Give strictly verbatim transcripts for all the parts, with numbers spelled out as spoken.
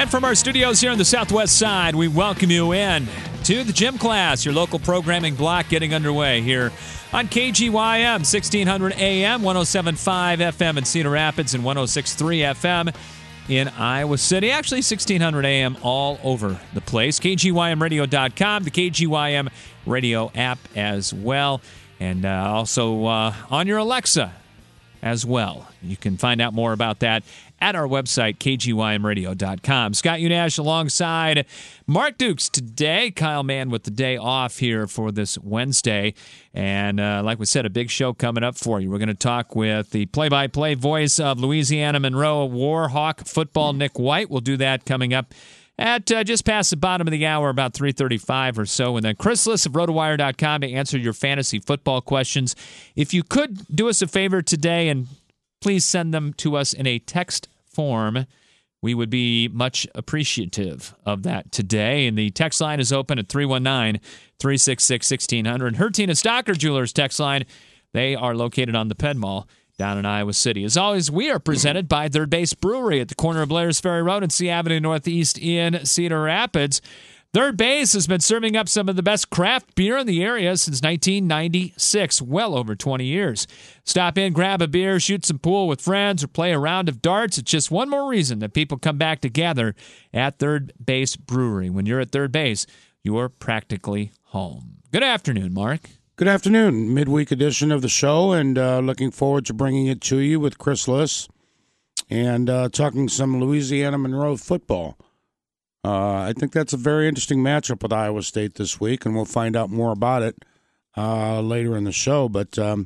And from our studios here on the Southwest Side, we welcome you in to the Gym Class, your local programming block getting underway here on K G Y M, sixteen hundred A M, one oh seven point five F M in Cedar Rapids, and one oh six point three F M in Iowa City. Actually, sixteen hundred A M all over the place. K G Y M radio dot com, the K G Y M radio app as well, and uh, also uh, on your Alexa as well. You can find out more about that at our website, K G Y M radio dot com. Scott Unash alongside Mark Dukes today. Kyle Mann with the day off here for this Wednesday. And uh, like we said, a big show coming up for you. We're going to talk with the play-by-play voice of Louisiana Monroe Warhawk football, Nick White. We'll do that coming up at uh, just past the bottom of the hour, about three thirty-five or so. And then Chris Liss of rotowire dot com to answer your fantasy football questions. If you could do us a favor today and please send them to us in a text form, we would be much appreciative of that today. And the text line is open at three one nine, three six six, one six zero zero. Hertina Stocker Jewelers text line, they are located on the Penn Mall down in Iowa City. As always, we are presented by Third Base Brewery at the corner of Blair's Ferry Road and C Avenue Northeast in Cedar Rapids. Third Base has been serving up some of the best craft beer in the area since nineteen ninety-six, well over twenty years. Stop in, grab a beer, shoot some pool with friends, or play a round of darts. It's just one more reason that people come back together at Third Base Brewery. When you're at Third Base, you're practically home. Good afternoon, Mark. Good afternoon. Midweek edition of the show, and uh, looking forward to bringing it to you with Chris Liss and uh, talking some Louisiana Monroe football. Uh, I think that's a very interesting matchup with Iowa State this week, and we'll find out more about it uh, later in the show. But um,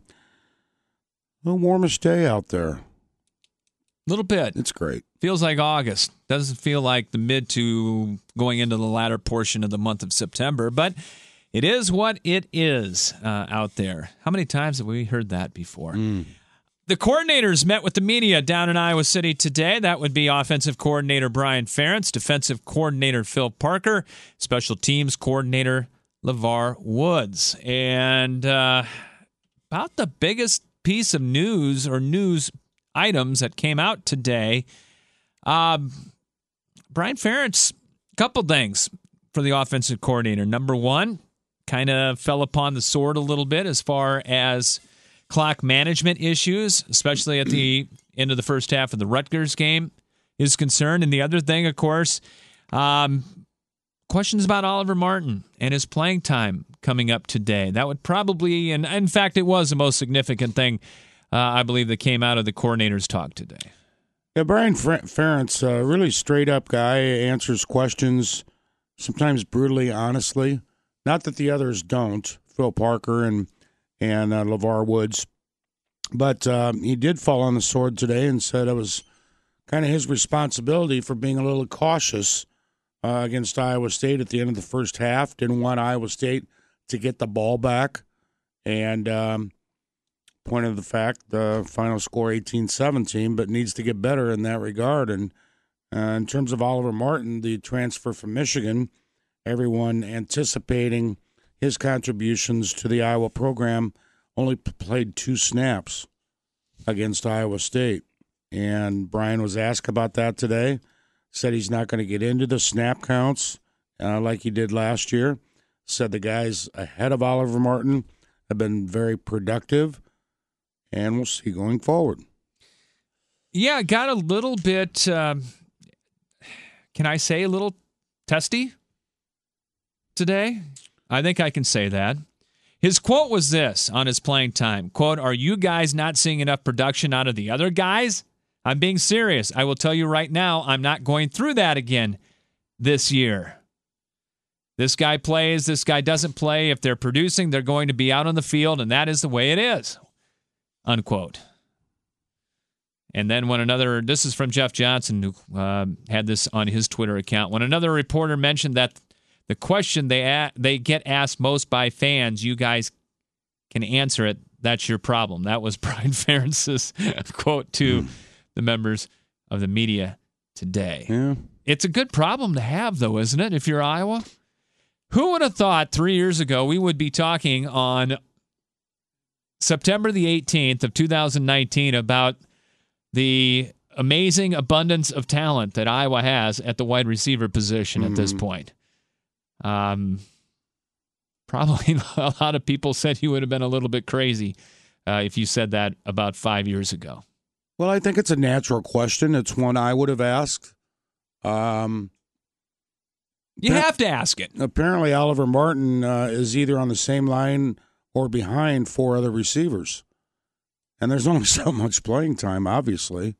a warmish day out there. A little bit. It's great. Feels like August. Doesn't feel like the mid to going into the latter portion of the month of September, but it is what it is uh, out there. How many times have we heard that before? Mm. The coordinators met with the media down in Iowa City today. That would be offensive coordinator Brian Ferentz, defensive coordinator Phil Parker, special teams coordinator LeVar Woods. And uh, about the biggest piece of news or news items that came out today, um, Brian Ferentz, a couple things for the offensive coordinator. Number one, kind of fell upon the sword a little bit as far as clock management issues, especially at the end of the first half of the Rutgers game, is concerned. And the other thing, of course, um, questions about Oliver Martin and his playing time coming up today. That would probably, and in fact, it was the most significant thing, uh, I believe, that came out of the coordinators' talk today. Yeah, Brian Ferentz, a really straight-up guy, answers questions sometimes brutally, honestly. Not that the others don't, Phil Parker and and uh, LeVar Woods. But um, he did fall on the sword today and said it was kind of his responsibility for being a little cautious uh, against Iowa State at the end of the first half. Didn't want Iowa State to get the ball back. And um, pointed the fact, the final score eighteen seventeen, but needs to get better in that regard. And uh, in terms of Oliver Martin, the transfer from Michigan, everyone anticipating his contributions to the Iowa program, only played two snaps against Iowa State. And Brian was asked about that today, said he's not going to get into the snap counts uh, like he did last year. Said the guys ahead of Oliver Martin have been very productive, and we'll see going forward. Yeah, got a little bit, um, can I say a little testy today? I think I can say that. His quote was this on his playing time, quote, "Are you guys not seeing enough production out of the other guys? I'm being serious. I will tell you right now, I'm not going through that again this year. This guy plays, this guy doesn't play. If they're producing, they're going to be out on the field, and that is the way it is," unquote. And then when another, this is from Jeff Johnson, who uh, had this on his Twitter account, when another reporter mentioned that the question they a- they get asked most by fans, you guys can answer it, that's your problem. That was Brian Ferentz's quote to mm. the members of the media today. Yeah. It's a good problem to have, though, isn't it, if you're Iowa? Who would have thought three years ago we would be talking on September the eighteenth of two thousand nineteen about the amazing abundance of talent that Iowa has at the wide receiver position mm-hmm. at this point. Um, probably a lot of people said you would have been a little bit crazy uh, if you said that about five years ago. Well, I think it's a natural question. It's one I would have asked. Um, you have to ask it. Apparently, Oliver Martin uh, is either on the same line or behind four other receivers. And there's only so much playing time, obviously.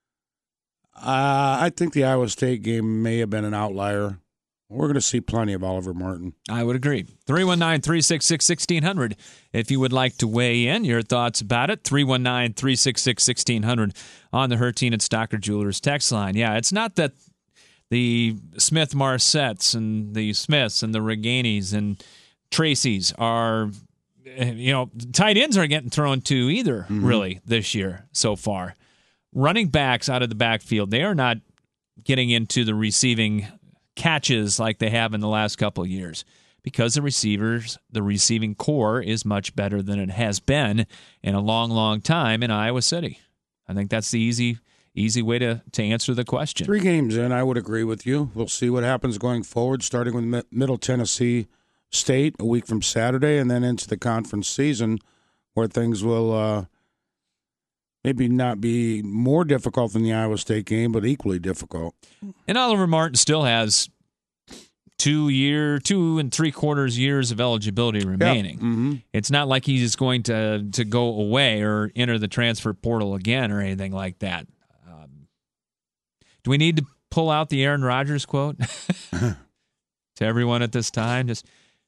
Uh, I think the Iowa State game may have been an outlier. We're going to see plenty of Oliver Martin. I would agree. three one nine, three six six, one six zero zero if you would like to weigh in. Your thoughts about it. three one nine, three six six, one six zero zero on the Herteen and Stocker Jewelers text line. Yeah, it's not that the Smith Marsetts and the Smiths and the Reganis and Tracys are, you know, tight ends aren't getting thrown to either, mm-hmm. really, this year so far. Running backs out of the backfield, they are not getting into the receiving catches like they have in the last couple of years because the receivers, the receiving core is much better than it has been in a long, long time in Iowa City. I think that's the easy easy way to, to answer the question. Three games in, I would agree with you. We'll see what happens going forward, starting with Middle Tennessee State a week from Saturday and then into the conference season where things will uh, maybe not be more difficult than the Iowa State game, but equally difficult. And Oliver Martin still has two year, two and three quarters years of eligibility remaining. Yep. Mm-hmm. It's not like he's going to to go away or enter the transfer portal again or anything like that. Um, do we need to pull out the Aaron Rodgers quote to everyone at this time? Just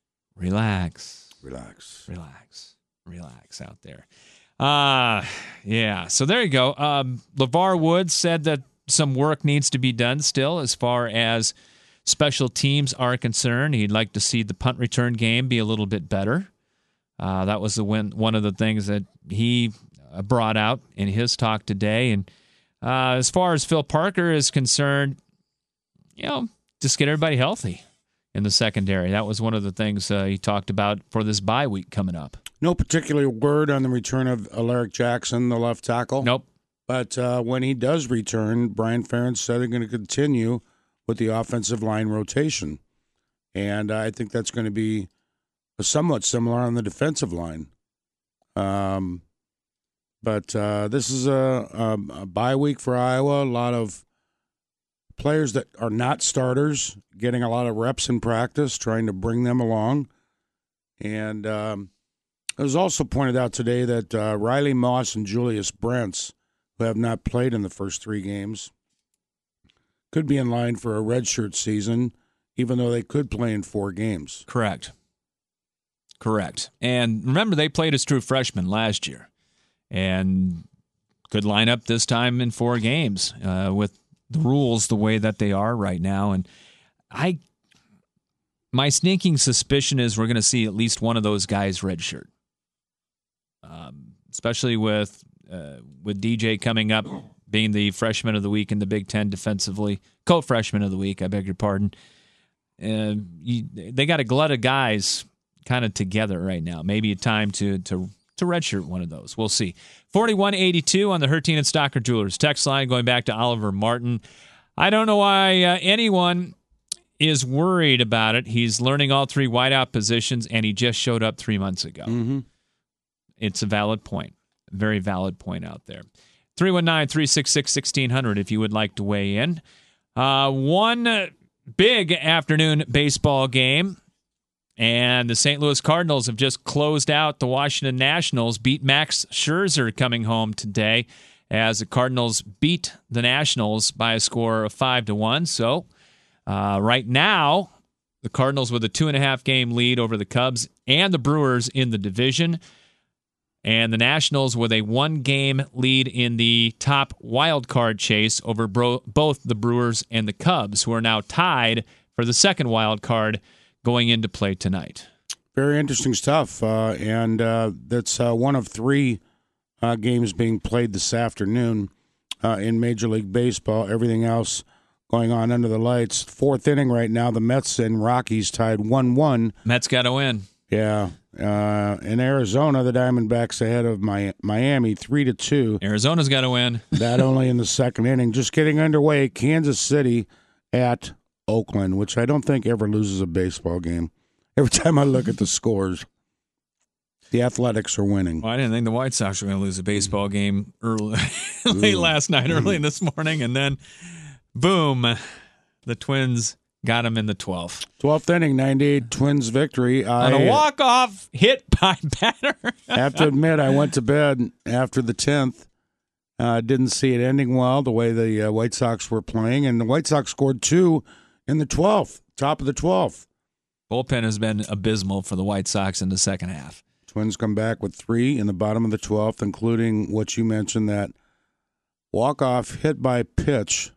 relax, relax, relax, relax out there. Uh, yeah, so there you go. Um, LeVar Woods said that some work needs to be done still as far as special teams are concerned. He'd like to see the punt return game be a little bit better. Uh, that was the win, one of the things that he brought out in his talk today. And uh, as far as Phil Parker is concerned, you know, just get everybody healthy in the secondary. That was one of the things uh, he talked about for this bye week coming up. No particular word on the return of Alaric Jackson, the left tackle. Nope. But uh, when he does return, Brian Ferentz said they're going to continue with the offensive line rotation. And I think that's going to be somewhat similar on the defensive line. Um, but uh, this is a, a, a bye week for Iowa. A lot of players that are not starters getting a lot of reps in practice, trying to bring them along. And um, it was also pointed out today that uh, Riley Moss and Julius Brents, who have not played in the first three games, could be in line for a redshirt season, even though they could play in four games. Correct. Correct. And remember, they played as true freshmen last year and could line up this time in four games uh, with the rules the way that they are right now. And I, my sneaking suspicion is we're going to see at least one of those guys redshirt, um, especially with uh, with D J coming up, being the freshman of the week in the Big Ten defensively, co-freshman of the week, I beg your pardon. Uh, you, they got a glut of guys kind of together right now. Maybe a time to to to redshirt one of those. We'll see. forty-one eighty-two on the Herteen and Stocker Jewelers text line, going back to Oliver Martin. I don't know why uh, anyone is worried about it. He's learning all three wideout positions, and he just showed up three months ago. Mm-hmm. It's a valid point. Very valid point out there. three one nine, three six six, one six zero zero if you would like to weigh in. Uh, one big afternoon baseball game, and the Saint Louis Cardinals have just closed out the Washington Nationals, beat Max Scherzer coming home today as the Cardinals beat the Nationals by a score of five to one. So uh, right now, the Cardinals with a two-and-a-half game lead over the Cubs and the Brewers in the division, and the Nationals with a one-game lead in the top wild card chase over bro- both the Brewers and the Cubs, who are now tied for the second wild card going into play tonight. Very interesting stuff, uh, and uh, that's uh, one of three uh, games being played this afternoon uh, in Major League Baseball. Everything else going on under the lights. Fourth inning right now, the Mets and Rockies tied one one. Mets got to win. Yeah. Uh, in Arizona, the Diamondbacks ahead of Mi- Miami three to two. Arizona's got to win. That only in the second inning. Just getting underway. Kansas City at Oakland, which I don't think ever loses a baseball game. Every time I look at the scores, the Athletics are winning. Well, I didn't think the White Sox were going to lose a baseball game early, late last night, early this morning, and then boom, the Twins got him in the twelfth. twelfth inning, ninety-eight Twins victory. On I, a walk-off hit by batter. I have to admit, I went to bed after the tenth. I uh, didn't see it ending well the way the uh, White Sox were playing, and the White Sox scored two in the twelfth, top of the twelfth. Bullpen has been abysmal for the White Sox in the second half. Twins come back with three in the bottom of the twelfth, including what you mentioned, that walk-off hit by pitch,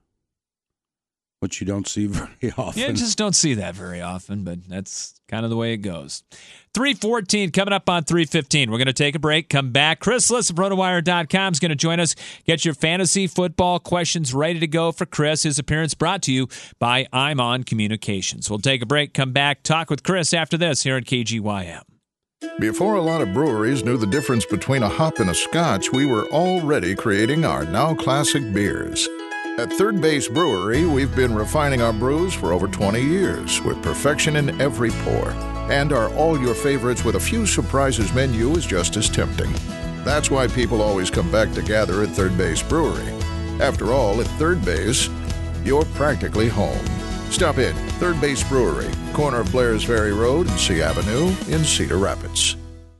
which you don't see very often. Yeah, just don't see that very often, but that's kind of the way it goes. three fourteen coming up on three fifteen. We're going to take a break, come back. Chris Liss of RotoWire dot com is going to join us. Get your fantasy football questions ready to go for Chris. His appearance brought to you by I'm On Communications. We'll take a break, come back, talk with Chris after this here at K G Y M. Before a lot of breweries knew the difference between a hop and a scotch, we were already creating our now classic beers. At Third Base Brewery, we've been refining our brews for over twenty years with perfection in every pour. And our All Your Favorites with a few surprises menu is just as tempting. That's why people always come back to gather at Third Base Brewery. After all, at Third Base, you're practically home. Stop in Third Base Brewery, corner of Blair's Ferry Road and C Avenue in Cedar Rapids.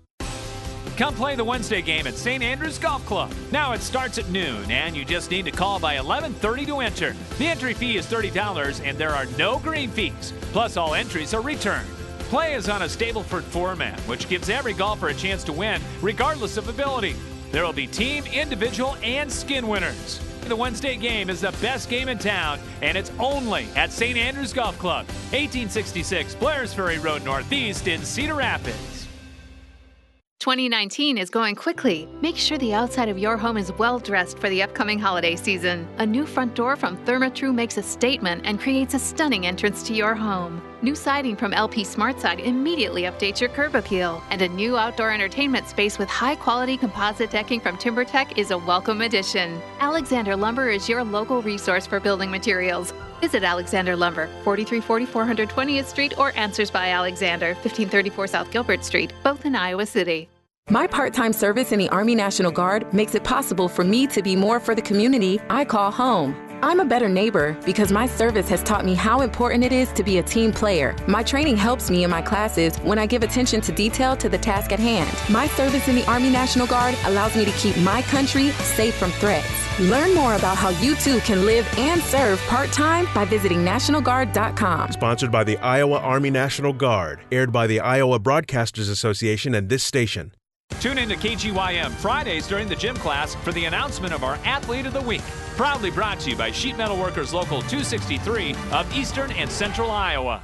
Come play the Wednesday game at Saint Andrews Golf Club. Now it starts at noon, and you just need to call by eleven thirty to enter. The entry fee is thirty dollars, and there are no green fees. Plus, all entries are returned. Play is on a Stableford format, which gives every golfer a chance to win, regardless of ability. There will be team, individual, and skin winners. The Wednesday game is the best game in town, and it's only at Saint Andrews Golf Club, eighteen sixty-six Blair's Ferry Road Northeast in Cedar Rapids. twenty nineteen is going quickly. Make sure the outside of your home is well dressed for the upcoming holiday season. A new front door from Therma-Tru makes a statement and creates a stunning entrance to your home. New siding from L P SmartSide immediately updates your curb appeal. And a new outdoor entertainment space with high-quality composite decking from TimberTech is a welcome addition. Alexander Lumber is your local resource for building materials. Visit Alexander Lumber, forty-three forty four hundred twentieth Street, or Answers by Alexander, fifteen thirty-four South Gilbert Street, both in Iowa City. My part-time service in the Army National Guard makes it possible for me to be more for the community I call home. I'm a better neighbor because my service has taught me how important it is to be a team player. My training helps me in my classes when I give attention to detail to the task at hand. My service in the Army National Guard allows me to keep my country safe from threats. Learn more about how you too can live and serve part-time by visiting National Guard dot com. Sponsored by the Iowa Army National Guard. Aired by the Iowa Broadcasters Association and this station. Tune in to K G Y M Fridays during the gym class for the announcement of our Athlete of the Week. Proudly brought to you by Sheet Metal Workers Local two sixty-three of Eastern and Central Iowa.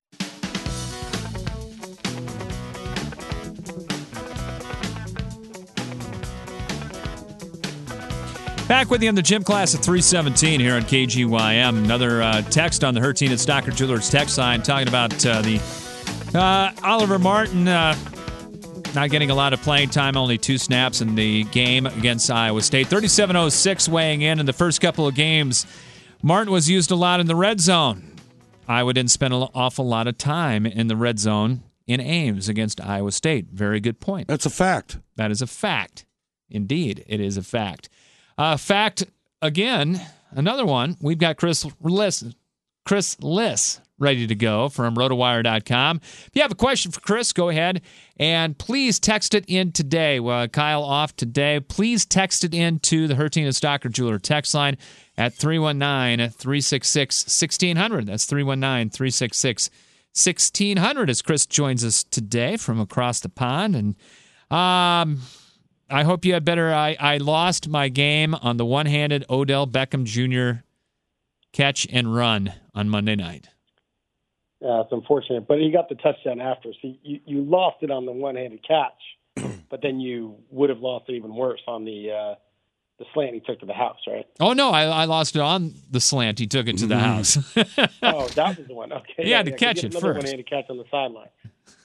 Back with you in the gym class at three seventeen here on K G Y M. Another uh, text on the Hertine and Stocker Jewelers text line talking about uh, the uh, Oliver Martin uh, not getting a lot of playing time, only two snaps in the game against Iowa State. thirty-seven oh six weighing in in the first couple of games. Martin was used a lot in the red zone. Iowa didn't spend an awful lot of time in the red zone in Ames against Iowa State. Very good point. That's a fact. That is a fact. Indeed, it is a fact. Uh, fact, again, another one. We've got Chris Liss, Chris Liss ready to go from RotoWire dot com. If you have a question for Chris, go ahead and please text it in today. Uh, Kyle off today. Please text it in to the Hertine and Stocker Jeweler text line at three one nine, three six six, one six zero zero. That's three one nine, three six six, one six zero zero as Chris joins us today from across the pond. And um, I hope you had better. I, I lost my game on the one-handed Odell Beckham Junior catch and run on Monday night. Yeah, it's unfortunate, but he got the touchdown after. So you, you lost it on the one-handed catch, but then you would have lost it even worse on the uh, the slant he took to the house, right? Oh, no, I, I lost it on the slant he took it to the house. Oh, that was the one. Okay. He yeah, had to yeah, catch it another first. One-handed catch on the sideline.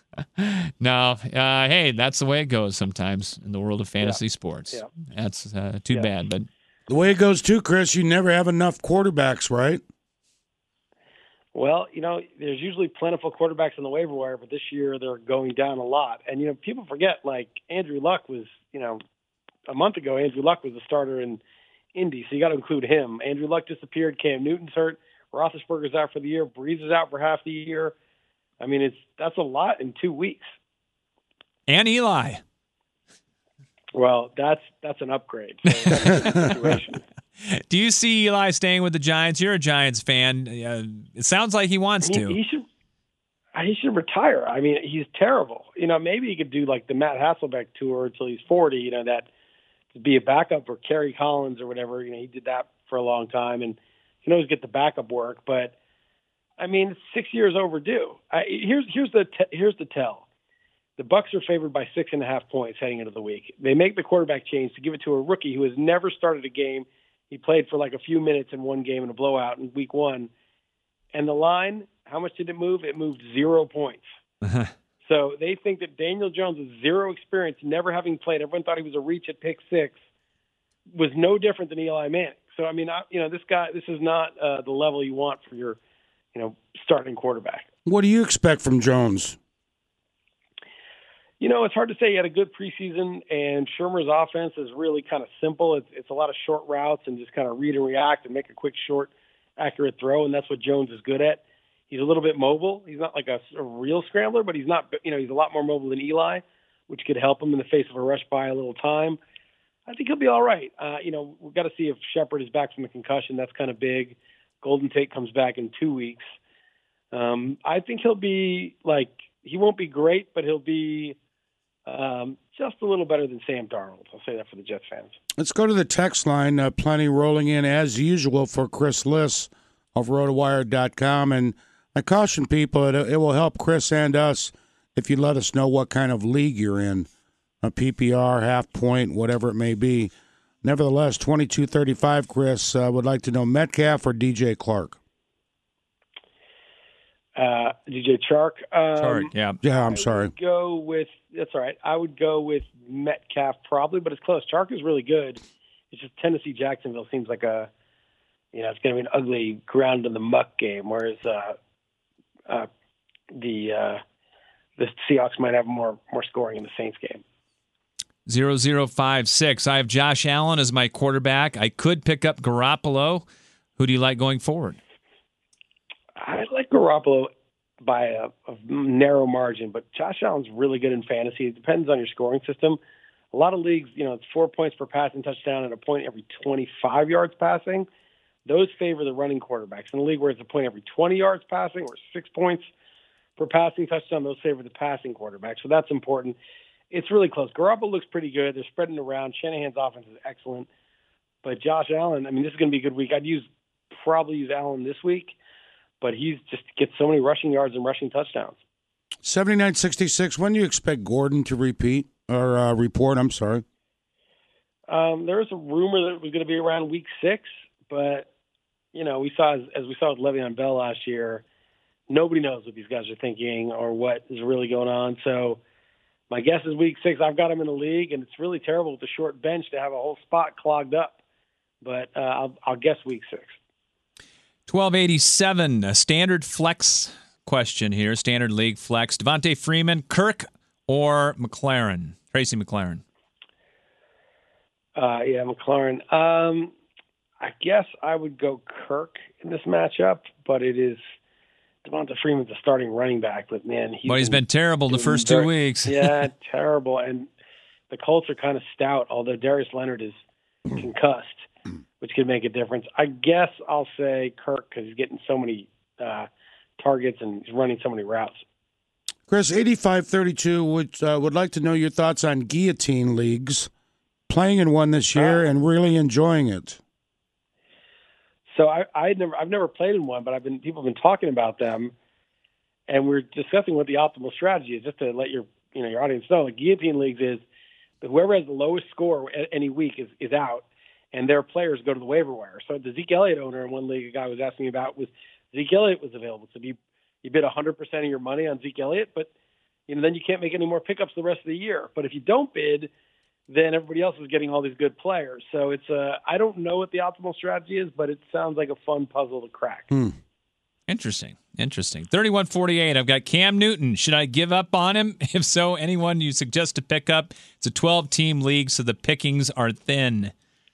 No, uh, hey, that's the way it goes sometimes in the world of fantasy Yeah. sports. Yeah. That's uh, too Yeah. bad, but The way it goes too, Chris, you never have enough quarterbacks, right? Well, you know, there's usually plentiful quarterbacks on the waiver wire, but this year they're going down a lot. And, you know, people forget, like, Andrew Luck was, you know, a month ago, Andrew Luck was the starter in Indy, so you got to include him. Andrew Luck disappeared. Cam Newton's hurt. Roethlisberger's out for the year. Breeze is out for half the year. I mean, it's that's a lot in two weeks. and Eli. Well, that's that's an upgrade. So that's a good situation. Do you see Eli staying with the Giants? You're a Giants fan. Uh, it sounds like he wants I mean, to. he should he should retire. I mean, he's terrible. You know, maybe he could do like the Matt Hasselbeck tour until he's forty. You know, that to be a backup for Kerry Collins or whatever. You know, he did that for a long time, and he can always get the backup work. But I mean, it's six years overdue. I, here's here's the te- here's the tell. The Bucs are favored by six and a half points heading into the week. They make the quarterback change to give it to a rookie who has never started a game. He played for like a few minutes in one game in a blowout in week one. And the line, how much did it move? It moved zero points. So they think that Daniel Jones with zero experience, never having played, everyone thought he was a reach at pick six, was no different than Eli Manning. So, I mean, I, you know, this guy, this is not uh, the level you want for your, you know, starting quarterback. What do you expect from Jones? You know, it's hard to say. He had a good preseason, and Shermer's offense is really kind of simple. It's, it's a lot of short routes and just kind of read and react and make a quick, short, accurate throw, and that's what Jones is good at. He's a little bit mobile. He's not like a, a real scrambler, but he's not, you know, he's a lot more mobile than Eli, which could help him in the face of a rush by a little time. I think he'll be all right. Uh, you know, we've got to see if Shepard is back from the concussion. That's kind of big. Golden Tate comes back in two weeks. Um, I think he'll be like, he won't be great, but he'll be Um, just a little better than Sam Darnold. I'll say that for the Jets fans. Let's go to the text line. Uh, plenty rolling in as usual for Chris Liss of rotowire dot com. And I caution people, it, it will help Chris and us if you let us know what kind of league you're in, a P P R, half point, whatever it may be. Nevertheless, twenty-two thirty-five, Chris, uh, would like to know Metcalf or D J Clark? Uh, D J Chark. Um, Chark, yeah. Yeah, I'm I sorry. would go with, that's all right. I would go with Metcalf probably, but it's close. Chark is really good. It's just Tennessee Jacksonville seems like a, you know, it's going to be an ugly ground in the muck game, whereas uh, uh, the uh, the Seahawks might have more more scoring in the Saints game. zero zero five six. I have Josh Allen as my quarterback. I could pick up Garoppolo. Who do you like going forward? I like Garoppolo by a, a narrow margin, but Josh Allen's really good in fantasy. It depends on your scoring system. A lot of leagues, you know, it's four points per passing touchdown and a point every twenty-five yards passing. Those favor the running quarterbacks. In a league where it's a point every twenty yards passing or six points per passing touchdown, those favor the passing quarterback. So that's important. It's really close. Garoppolo looks pretty good. They're spreading around. Shanahan's offense is excellent. But Josh Allen, I mean, this is going to be a good week. I'd use probably use Allen this week. But he's just gets so many rushing yards and rushing touchdowns. seventy-nine sixty-six, when do you expect Gordon to repeat or uh, report? I'm sorry. Um, there was a rumor that it was going to be around week six, but, you know, we saw, as, as we saw with Le'Veon Bell last year, nobody knows what these guys are thinking or what is really going on. So my guess is week six. I've got him in the league, and it's really terrible with the short bench to have a whole spot clogged up. But uh, I'll, I'll guess week six. twelve eighty-seven, a standard flex question here, standard league flex. Devontae Freeman, Kirk, or McLaren? Tracy McLaren. Uh, yeah, McLaren. Um, I guess I would go Kirk in this matchup, but it is Devonta Freeman's a starting running back, but man, he's, Well, he's been, been terrible the first very, two weeks. Yeah, terrible. And the Colts are kind of stout, although Darius Leonard is concussed, which could make a difference. I guess I'll say Kirk because he's getting so many uh, targets and he's running so many routes. Chris, eighty-five thirty-two would uh, would like to know your thoughts on guillotine leagues, playing in one this year uh, and really enjoying it. So I I never I've never played in one, but I've been people have been talking about them, and we're discussing what the optimal strategy is. Just to let your you know your audience know, like guillotine leagues is that whoever has the lowest score any week is is out, and their players go to the waiver wire. So the Zeke Elliott owner in one league, a guy was asking me about was Zeke Elliott was available. So you you bid one hundred percent of your money on Zeke Elliott, but you know, then you can't make any more pickups the rest of the year. But if you don't bid, then everybody else is getting all these good players. So it's a, I don't know what the optimal strategy is, but it sounds like a fun puzzle to crack. Hmm. Interesting. Interesting. thirty-one forty-eight. I've got Cam Newton. Should I give up on him? If so, anyone you suggest to pick up? It's a twelve-team league, so the pickings are thin.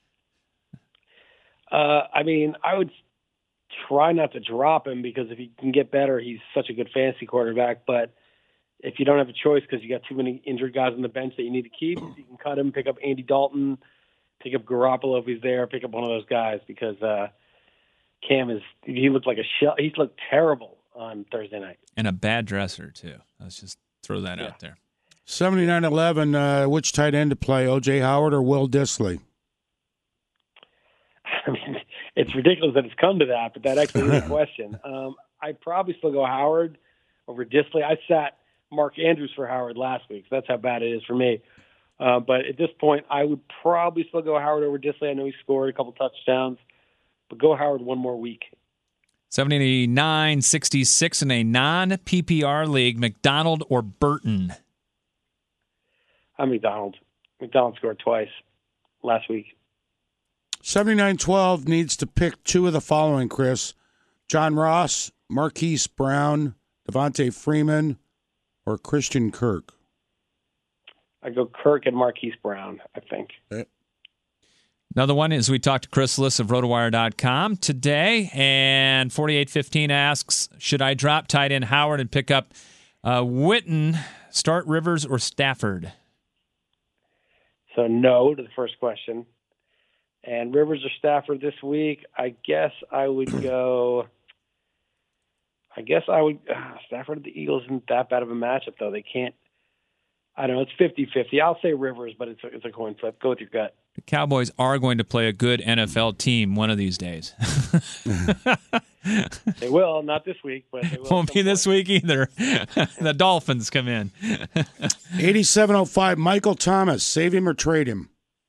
Uh, I mean, I would try not to drop him because if he can get better, he's such a good fantasy quarterback. But if you don't have a choice because you got too many injured guys on the bench that you need to keep, you can cut him, pick up Andy Dalton, pick up Garoppolo if he's there, pick up one of those guys because uh, Cam is he looked like a shell. He looked terrible on Thursday night. And a bad dresser, too. Let's just throw that yeah. out there. seventy-nine eleven, uh, which tight end to play, O J Howard or Will Dissly? I mean, it's ridiculous that it's come to that, but that actually is a question. Um, I'd probably still go Howard over Dissly. I sat Mark Andrews for Howard last week, so that's how bad it is for me. Uh, but at this point, I would probably still go Howard over Dissly. I know he scored a couple touchdowns, but go Howard one more week. seventy-nine sixty-six in a non-P P R league, McDonald or Burton? I'm McDonald. McDonald scored twice last week. seventy-nine twelve needs to pick two of the following, Chris. John Ross, Marquise Brown, Devontae Freeman, or Christian Kirk? I go Kirk and Marquise Brown, I think. Okay. Another one is we talked to Chris Liss of RotoWire dot com today, and forty-eight fifteen asks, should I drop tight end Howard and pick up uh, Witten, start Rivers, or Stafford? So no to the first question. And Rivers or Stafford this week, I guess I would go – I guess I would uh, – Stafford and the Eagles isn't that bad of a matchup, though. They can't – I don't know. It's fifty-fifty. I'll say Rivers, but it's a, it's a coin flip. Go with your gut. The Cowboys are going to play a good N F L team one of these days. They will, not this week, but they will. Won't be this week either. The Dolphins come in. eighty-seven oh five, Michael Thomas, save him or trade him?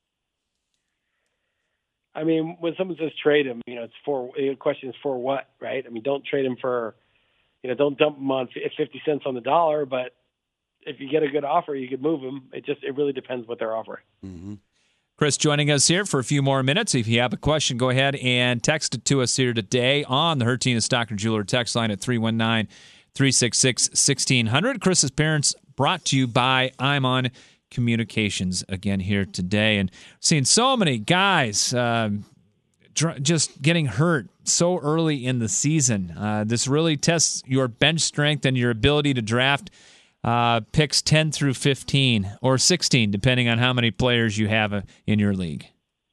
I mean, when someone says trade him, you know, it's for the question is for what, right? I mean, don't trade him for, you know, don't dump him on fifty cents on the dollar, but if you get a good offer, you could move him. It just, it really depends what they're offering. Mm-hmm. Chris joining us here for a few more minutes. If you have a question, go ahead and text it to us here today on the Hertina Stockton Jeweler text line at three one nine, three six six, one six zero zero. Chris's Parents brought to you by I'm On Communications again here today. And seeing so many guys um, dr- just getting hurt so early in the season. Uh, this really tests your bench strength and your ability to draft Uh, picks ten through fifteen or sixteen, depending on how many players you have uh, in your league.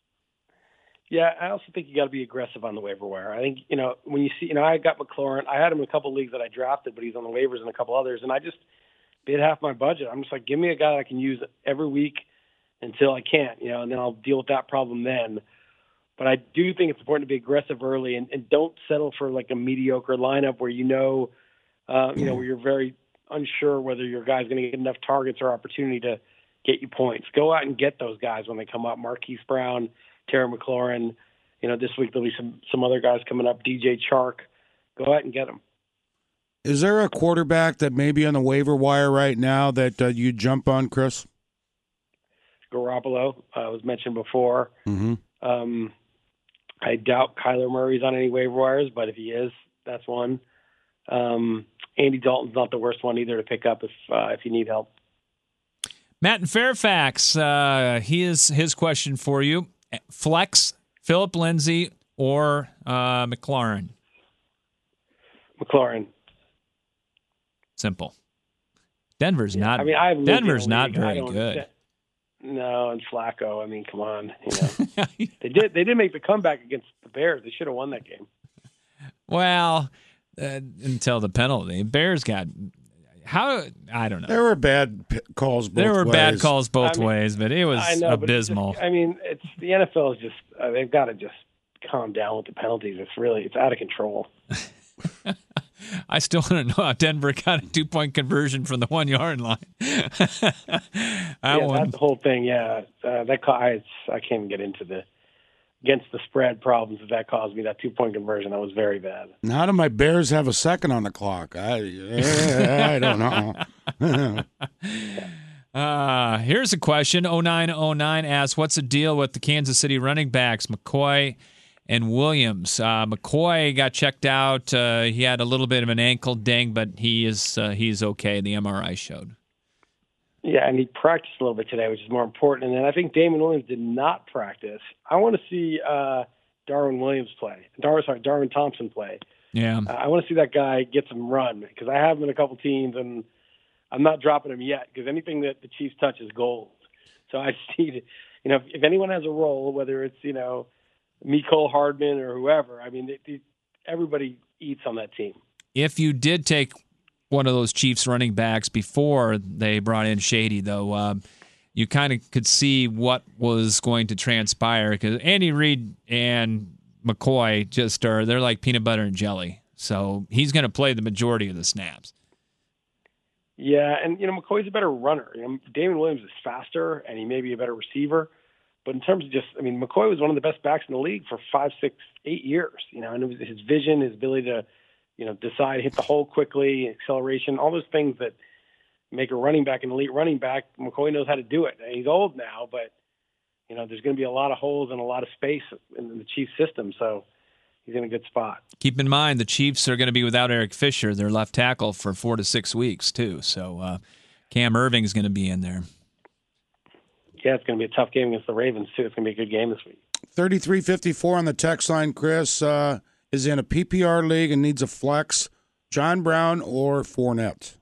Yeah, I also think you got to be aggressive on the waiver wire. I think, you know, when you see, you know, I got McLaurin. I had him in a couple of leagues that I drafted, but he's on the waivers in a couple others, and I just bid half my budget. I'm just like, give me a guy that I can use every week until I can't, you know, and then I'll deal with that problem then. But I do think it's important to be aggressive early and, and don't settle for like a mediocre lineup where you know, uh, you know, where you're very unsure whether your guy's going to get enough targets or opportunity to get you points. Go out and get those guys when they come up. Marquise Brown, Terry McLaurin. You know, this week there'll be some some other guys coming up. D J Chark. Go out and get them. Is there a quarterback that may be on the waiver wire right now that uh, you jump on, Chris? Garoppolo uh, was mentioned before. Mm-hmm. Um, I doubt Kyler Murray's on any waiver wires, but if he is, that's one. Um, Andy Dalton's not the worst one either to pick up if uh, if you need help. Matt in Fairfax, uh, he is his question for you: flex, Philip Lindsay or uh, McLaurin? McLaurin. Simple. Denver's Yeah, not. I mean, I have Denver's lived in the not league. I very don't- good. No, and Flacco. I mean, come on. You know, they did they did make the comeback against the Bears. They should have won that game. Well, uh, until the penalty, Bears got how I don't know. There were bad p- calls both There were bad ways. calls both I mean, ways, but it was I know, but it's abysmal. just- I mean, it's the N F L is just uh, they've got to just calm down with the penalties. It's really it's out of control. I still want to know how Denver got a two-point conversion from the one-yard line. that yeah, one. that's the whole thing. Yeah, uh, that ca- I, I can't even get into the against the spread problems that that caused me. That two-point conversion that was very bad. And how do my Bears have a second on the clock? I yeah, I don't know. uh, here's a question. oh nine oh nine asks, what's the deal with the Kansas City running backs, McCoy and Williams? Uh, McCoy got checked out. Uh, he had a little bit of an ankle ding, but he is uh, he's okay, the M R I showed. Yeah, and he practiced a little bit today, which is more important. And then I think Damon Williams did not practice. I want to see uh, Darwin Williams play. Darwin, sorry, Darwin Thompson play. Yeah, uh, I want to see that guy get some run because I have him in a couple teams, and I'm not dropping him yet because anything that the Chiefs touch is gold. So I just need, you know, if, if anyone has a role, whether it's you know, Mecole Hardman or whoever, I mean, it, it, everybody eats on that team. If you did take one of those Chiefs running backs before they brought in Shady, though, uh, you kind of could see what was going to transpire because Andy Reid and McCoy just are, they're like peanut butter and jelly. So he's going to play the majority of the snaps. Yeah, and, you know, McCoy's a better runner. You know, Damon Williams is faster, and he may be a better receiver. But in terms of just, I mean, McCoy was one of the best backs in the league for five, six, eight years. You know, and it was his vision, his ability to, you know, decide, hit the hole quickly, acceleration, all those things that make a running back an elite running back. McCoy knows how to do it. And he's old now, but, you know, there's going to be a lot of holes and a lot of space in the Chiefs system. So he's in a good spot. Keep in mind, the Chiefs are going to be without Eric Fisher, their left tackle, for four to six weeks, too. So uh, Cam Irving's going to be in there. Yeah, it's going to be a tough game against the Ravens, too. It's going to be a good game this week. thirty-three fifty-four on the text line, Chris. Uh, is in a P P R league and needs a flex. John Brown or Fournette?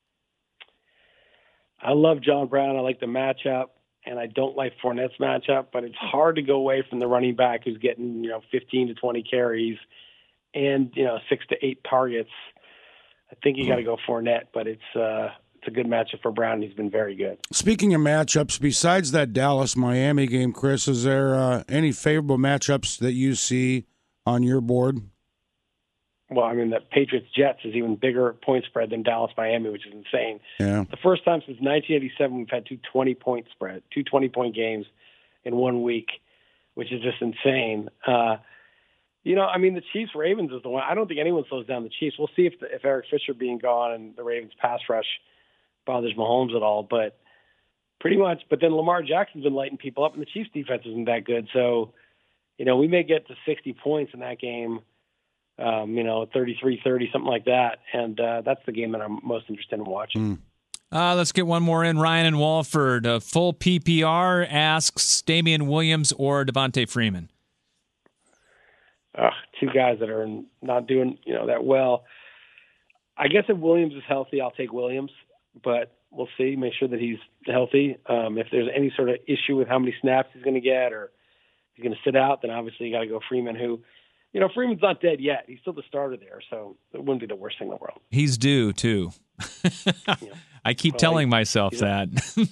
I love John Brown. I like the matchup, and I don't like Fournette's matchup, but it's hard to go away from the running back who's getting, you know, fifteen to twenty carries and, you know, six to eight targets. I think you got to go Fournette, but it's uh, it's a good matchup for Brown. He's been very good. Speaking of matchups, besides that Dallas-Miami game, Chris, is there uh, any favorable matchups that you see on your board? Well, I mean, the Patriots-Jets is even bigger point spread than Dallas-Miami, which is insane. Yeah. The first time since nineteen eighty-seven we've had two twenty-point spread, two twenty-point games in one week, which is just insane. Uh, you know, I mean, the Chiefs-Ravens is the one. I don't think anyone slows down the Chiefs. We'll see if the, if Eric Fisher being gone and the Ravens pass rush bothers Mahomes at all, but pretty much. But then Lamar Jackson's been lighting people up, and the Chiefs' defense isn't that good. So, you know, we may get to sixty points in that game. Um, you know, thirty-three thirty, something like that. And uh, that's the game that I'm most interested in watching. Mm. Uh, let's get one more in. Ryan in Walford, uh, full P P R, asks Damian Williams or Devontae Freeman. Uh, two guys that are not doing, you know, that well. I guess if Williams is healthy, I'll take Williams, but we'll see. Make sure that he's healthy. Um, if there's any sort of issue with how many snaps he's going to get or he's going to sit out, then obviously you got to go Freeman, who, you know, Freeman's not dead yet. He's still the starter there, so it wouldn't be the worst thing in the world. He's due, too. yeah. I keep well, telling myself that.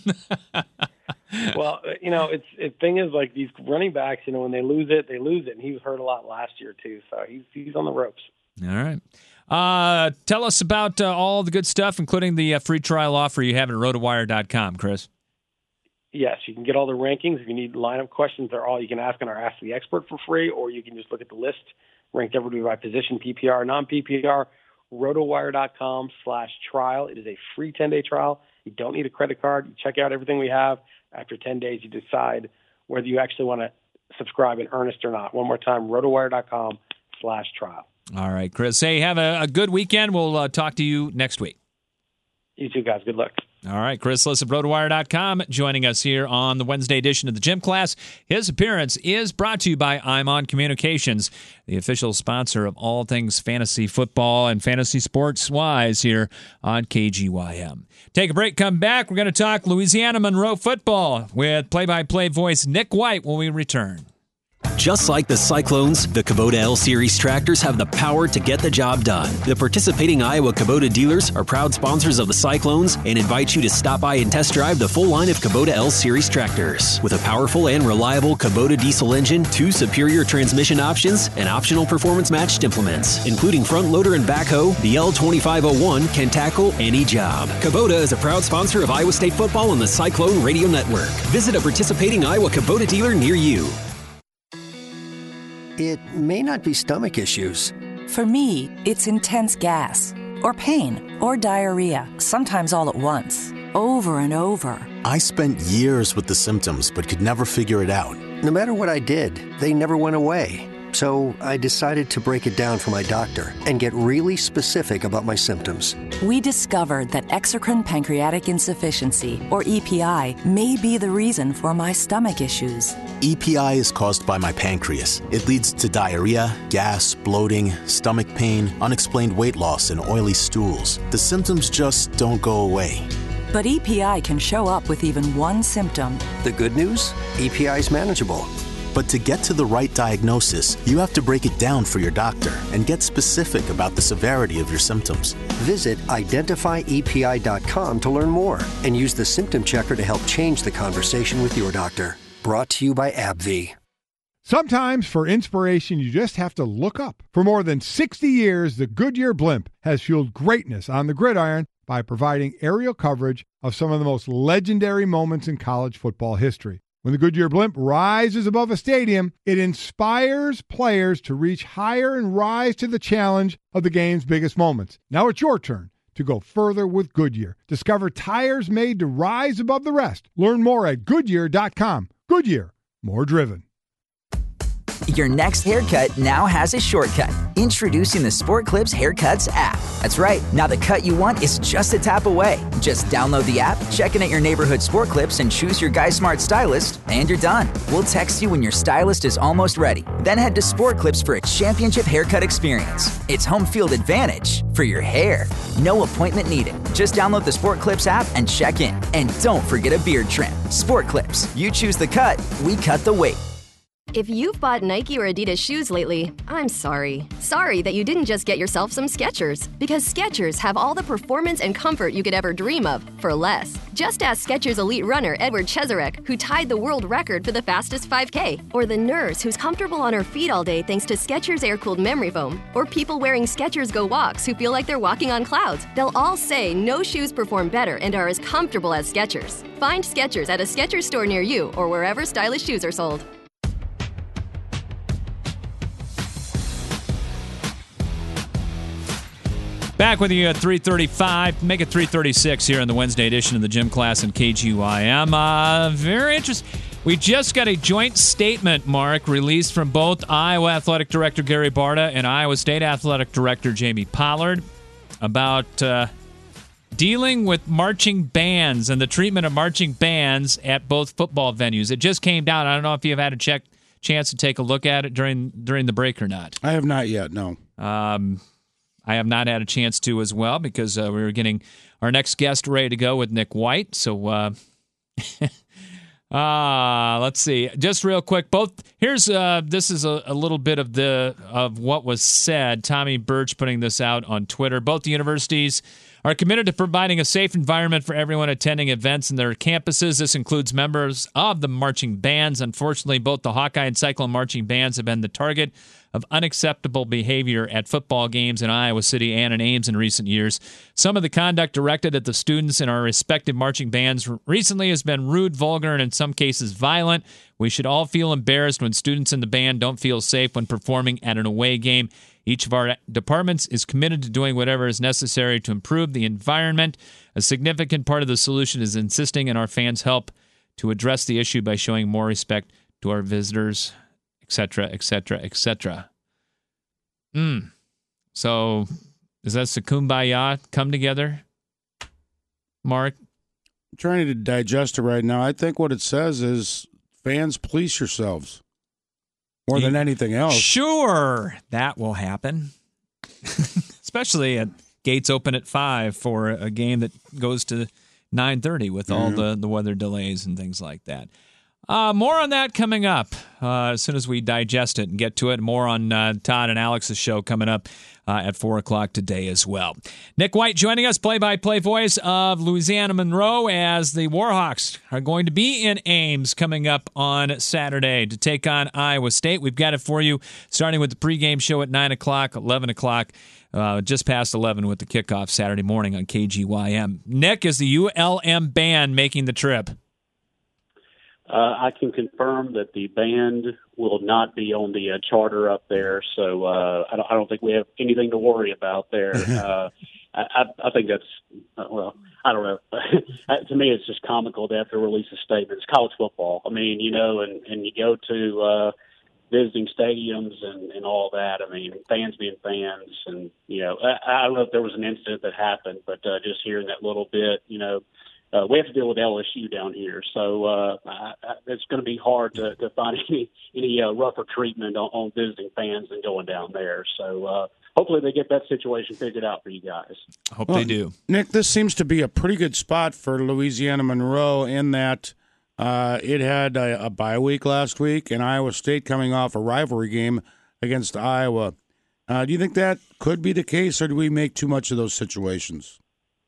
Well, you know, it's the thing is, like, these running backs, you know, when they lose it, they lose it. And he was hurt a lot last year, too, so he's he's on the ropes. All right. Uh, tell us about uh, all the good stuff, including the uh, free trial offer you have at rotowire dot com, Chris. Yes, you can get all the rankings. If you need lineup questions, they're all you can ask on our Ask the Expert for free, or you can just look at the list, ranked everybody by position, P P R, non-P P R, rotowire dot com slash trial. It is a free ten-day trial. You don't need a credit card. You check out everything we have. After ten days, you decide whether you actually want to subscribe in earnest or not. One more time, rotowire dot com slash trial. All right, Chris. Hey, have a, a good weekend. We'll uh, talk to you next week. You too, guys. Good luck. All right, Chris Liss of rotowire dot com joining us here on the Wednesday edition of the Gym Class. His appearance is brought to you by I'm On Communications, the official sponsor of all things fantasy football and fantasy sports wise here on K G Y M. Take a break, come back. We're going to talk Louisiana Monroe football with play-by-play voice Nick White when we return. Just like the Cyclones, the Kubota L-Series tractors have the power to get the job done. The participating Iowa Kubota dealers are proud sponsors of the Cyclones and invite you to stop by and test drive the full line of Kubota L-Series tractors. With a powerful and reliable Kubota diesel engine, two superior transmission options, and optional performance-matched implements, including front loader and backhoe, the L twenty-five oh one can tackle any job. Kubota is a proud sponsor of Iowa State football and the Cyclone Radio Network. Visit a participating Iowa Kubota dealer near you. It may not be stomach issues. For me, it's intense gas. or pain, or diarrhea, sometimes all at once, over and over. I spent years with the symptoms but could never figure it out. No matter what I did, they never went away. So I decided to break it down for my doctor and get really specific about my symptoms. We discovered that exocrine pancreatic insufficiency, or E P I, may be the reason for my stomach issues. E P I is caused by my pancreas. It leads to diarrhea, gas, bloating, stomach pain, unexplained weight loss, and oily stools. The symptoms just don't go away. But E P I can show up with even one symptom. The good news? E P I is manageable. But to get to the right diagnosis, you have to break it down for your doctor and get specific about the severity of your symptoms. Visit identify E P I dot com to learn more and use the symptom checker to help change the conversation with your doctor. Brought to you by AbbVie. Sometimes for inspiration, you just have to look up. For more than sixty years, the Goodyear blimp has fueled greatness on the gridiron by providing aerial coverage of some of the most legendary moments in college football history. When the Goodyear blimp rises above a stadium, it inspires players to reach higher and rise to the challenge of the game's biggest moments. Now it's your turn to go further with Goodyear. Discover tires made to rise above the rest. Learn more at Goodyear dot com. Goodyear, more driven. Your next haircut now has a shortcut. Introducing the Sport Clips Haircuts app. That's right. Now the cut you want is just a tap away. Just download the app, check in at your neighborhood Sport Clips, and choose your Guy Smart stylist, and you're done. We'll text you when your stylist is almost ready. Then head to Sport Clips for a championship haircut experience. It's home field advantage for your hair. No appointment needed. Just download the Sport Clips app and check in. And don't forget a beard trim. Sport Clips. You choose the cut, we cut the weight. If you've bought Nike or Adidas shoes lately, I'm sorry. Sorry that you didn't just get yourself some Skechers. Because Skechers have all the performance and comfort you could ever dream of for less. Just ask Skechers elite runner Edward Cheserek, who tied the world record for the fastest five K. Or the nurse who's comfortable on her feet all day thanks to Skechers air-cooled memory foam. Or people wearing Skechers Go Walks who feel like they're walking on clouds. They'll all say no shoes perform better and are as comfortable as Skechers. Find Skechers at a Skechers store near you or wherever stylish shoes are sold. Back with you at three thirty-five, make it three thirty-six here on the Wednesday edition of the Gym Class in K G Y M. Uh, very interesting. We just got a joint statement, Mark, released from both Iowa Athletic Director Gary Barta and Iowa State Athletic Director Jamie Pollard about uh, dealing with marching bands and the treatment of marching bands at both football venues. It just came down. I don't know if you've had a check, chance to take a look at it during during the break or not. I have not yet, no. Um I have not had a chance to as well because uh, we were getting our next guest ready to go with Nick White. So, uh, uh, let's see. Just real quick, both here's uh, this is a, a little bit of the of what was said. Tommy Birch putting this out on Twitter. Both the universities are committed to providing a safe environment for everyone attending events in their campuses. This includes members of the marching bands. Unfortunately, both the Hawkeye and Cyclone marching bands have been the target of unacceptable behavior at football games in Iowa City and in Ames in recent years. Some of the conduct directed at the students in our respective marching bands recently has been rude, vulgar, and in some cases violent. We should all feel embarrassed when students in the band don't feel safe when performing at an away game. Each of our departments is committed to doing whatever is necessary to improve the environment. A significant part of the solution is insisting in our fans' help to address the issue by showing more respect to our visitors, et cetera, et cetera, et cetera. Mm. So, is that the kumbaya come together, Mark? I'm trying to digest it right now. I think what it says is, fans, police yourselves. More than anything else. Sure, that will happen. Especially at gates open at five for a game that goes to nine thirty with all mm-hmm. the, the weather delays and things like that. Uh, more on that coming up uh, as soon as we digest it and get to it. More on uh, Todd and Alex's show coming up uh, at four o'clock today as well. Nick White joining us, play-by-play voice of Louisiana Monroe, as the Warhawks are going to be in Ames coming up on Saturday to take on Iowa State. We've got it for you starting with the pregame show at nine o'clock, eleven o'clock, uh, just past eleven with the kickoff Saturday morning on K G Y M. Nick, is the U L M band making the trip? Uh, I can confirm that the band will not be on the uh, charter up there, so uh, I, don't, I don't think we have anything to worry about there. uh, I, I, I think that's uh, well, I don't know. To me, it's just comical to have to release a statement. It's college football. I mean, you know, and, and you go to uh, visiting stadiums and, and all that. I mean, fans being fans, and you know, I, I don't know if there was an incident that happened, but uh, just hearing that little bit, you know, uh, we have to deal with L S U down here, so uh, I, I, it's going to be hard to, to find any any uh, rougher treatment on, on visiting fans than going down there. So. Uh, Hopefully they get that situation figured out for you guys. Hope well, they do. Nick, this seems to be a pretty good spot for Louisiana Monroe in that uh, it had a, a bye week last week, and Iowa State coming off a rivalry game against Iowa. Uh, do you think that could be the case, or do we make too much of those situations?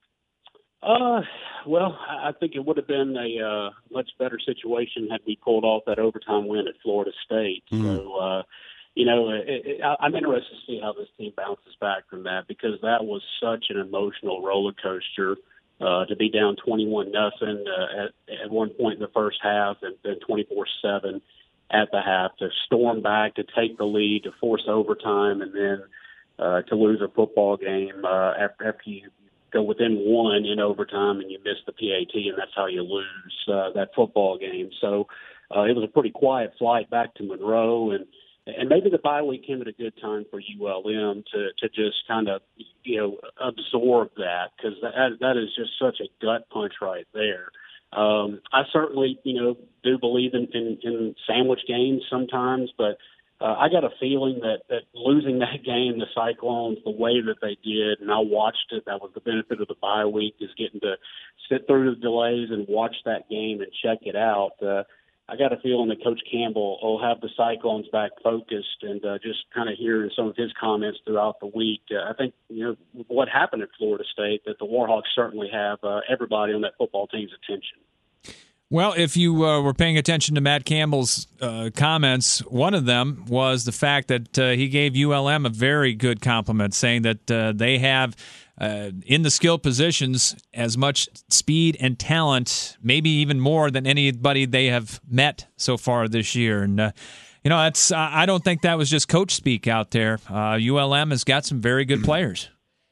Uh, well, I think it would have been a uh, much better situation had we pulled off that overtime win at Florida State. Mm-hmm. So, uh, You know, it, it, I'm interested to see how this team bounces back from that, because that was such an emotional roller coaster uh, to be down twenty-one nothing uh, at, at one point in the first half, and then twenty-four seven at the half, to storm back, to take the lead, to force overtime, and then uh, to lose a football game uh, after, after you go within one in overtime and you miss the P A T, and that's how you lose uh, that football game. So uh, it was a pretty quiet flight back to Monroe, and And maybe the bye week came at a good time for U L M to, to just kind of, you know, absorb that, because that, that is just such a gut punch right there. Um, I certainly, you know, do believe in, in, in sandwich games sometimes, but uh, I got a feeling that, that losing that game, the Cyclones, the way that they did, and I watched it, that was the benefit of the bye week, is getting to sit through the delays and watch that game and check it out. Uh, I got a feeling that Coach Campbell will have the Cyclones back focused, and uh, just kind of hearing some of his comments throughout the week. Uh, I think, you know, what happened at Florida State, that the Warhawks certainly have uh, everybody on that football team's attention. Well, if you uh, were paying attention to Matt Campbell's uh, comments, one of them was the fact that uh, he gave U L M a very good compliment, saying that uh, they have uh, in the skill positions as much speed and talent, maybe even more than anybody they have met so far this year. And uh, you know, that's I don't think that was just coach speak out there. Uh, U L M has got some very good players.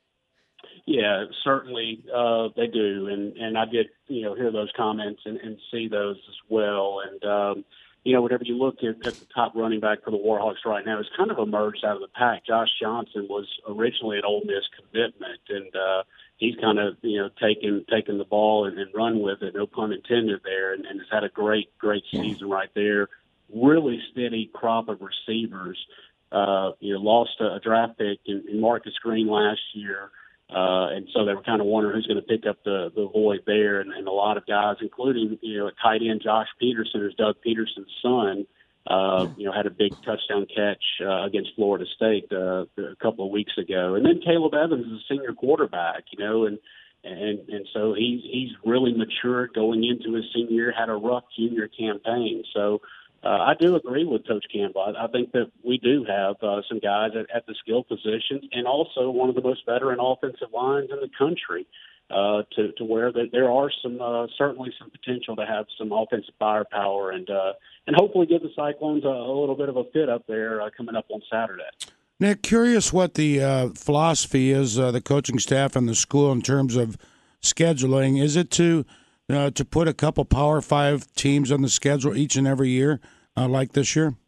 Yeah, certainly uh, they do, and and I did, you know, hear those comments and, and see those as well. And um, you know, whenever you look at, at the top running back for the Warhawks right now, it's kind of emerged out of the pack. Josh Johnson was originally an Ole Miss commitment, and uh, he's kind of, you know, taken taken the ball and, and run with it, no pun intended there, and, and has had a great great season right there. Really steady crop of receivers. Uh, you know, lost a, a draft pick in, in Marcus Green last year. Uh, and so they were kind of wondering who's going to pick up the, the void there. And, and a lot of guys, including, you know, tight end Josh Peterson, who's Doug Peterson's son, uh, you know, had a big touchdown catch uh, against Florida State uh, a couple of weeks ago. And then Caleb Evans is a senior quarterback, you know, and and and so he's he's really matured going into his senior year, had a rough junior campaign. So Uh, I do agree with Coach Campbell. I, I think that we do have uh, some guys at, at the skill positions, and also one of the most veteran offensive lines in the country, uh, to, to where there, there are some uh, certainly some potential to have some offensive firepower, and uh, and hopefully give the Cyclones a, a little bit of a fit up there uh, coming up on Saturday. Nick, curious what the uh, philosophy is, uh, the coaching staff and the school, in terms of scheduling. Is it to uh, to put a couple Power Five teams on the schedule each and every year, uh, like this year?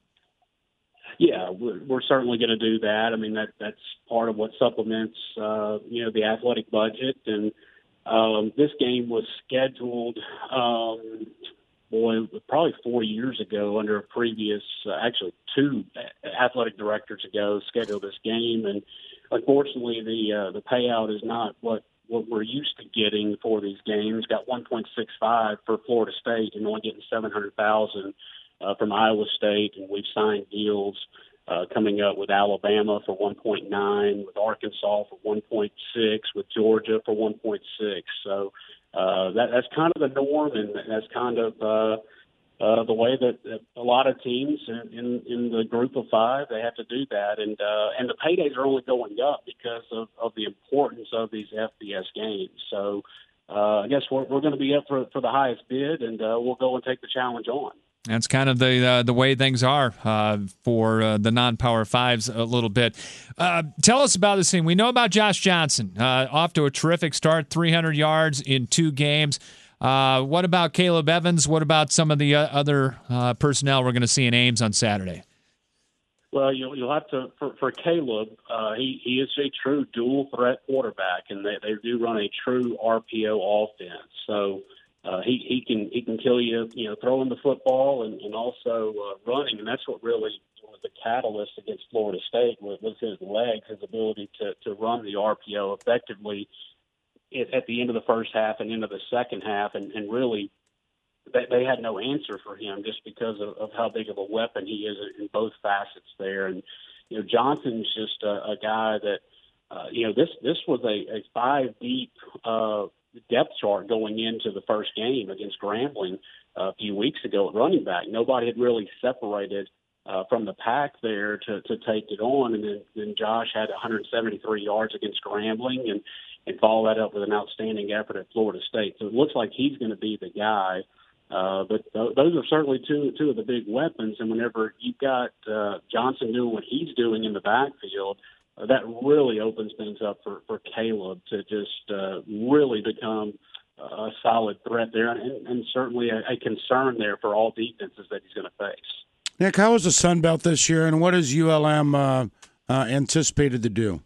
Yeah, we're, we're certainly going to do that. I mean, that that's part of what supplements, uh, you know, the athletic budget. And um, this game was scheduled, um, boy, probably four years ago under a previous, uh, actually two athletic directors ago scheduled this game. And unfortunately, the uh, the payout is not what what we're used to getting for these games. Got one point six five for Florida State and only getting seven hundred thousand uh, from Iowa State, and we've signed deals uh, coming up with Alabama for one point nine, with Arkansas for one point six, with Georgia for one point six. So uh, that, that's kind of the norm, and that's kind of uh, uh, the way that, that a lot of teams in, in, in the group of five, they have to do that. And uh, and the paydays are only going up because of, of the importance of these F B S games. So uh, I guess we're, we're going to be up for, for the highest bid, and uh, we'll go and take the challenge on. That's kind of the uh, the way things are uh, for uh, the non-Power Fives a little bit. Uh, tell us about this thing. We know about Josh Johnson, uh, off to a terrific start, three hundred yards in two games. Uh, what about Caleb Evans? What about some of the uh, other uh, personnel we're going to see in Ames on Saturday? Well, you'll, you'll have to for, for Caleb. Uh, he he is a true dual threat quarterback, and they, they do run a true R P O offense. So uh, he he can he can kill you, you know, throwing the football and, and also uh, running, and that's what really was the catalyst against Florida State was, was his legs, his ability to to run the R P O effectively at, at the end of the first half and into the second half, and, and really. They, they had no answer for him just because of, of how big of a weapon he is in both facets there. And, you know, Johnson's just a, a guy that, uh, you know, this this was a, a five-deep uh, depth chart going into the first game against Grambling uh, a few weeks ago at running back. Nobody had really separated uh, from the pack there to, to take it on. And then, then Josh had one hundred seventy-three yards against Grambling and, and follow that up with an outstanding effort at Florida State. So it looks like he's going to be the guy. Uh, but th- those are certainly two two of the big weapons. And whenever you've got uh, Johnson doing what he's doing in the backfield, uh, that really opens things up for, for Caleb to just uh, really become a solid threat there, and, and certainly a, a concern there for all defenses that he's going to face. Nick, how was the Sun Belt this year, and what is U L M uh, uh, anticipated to do?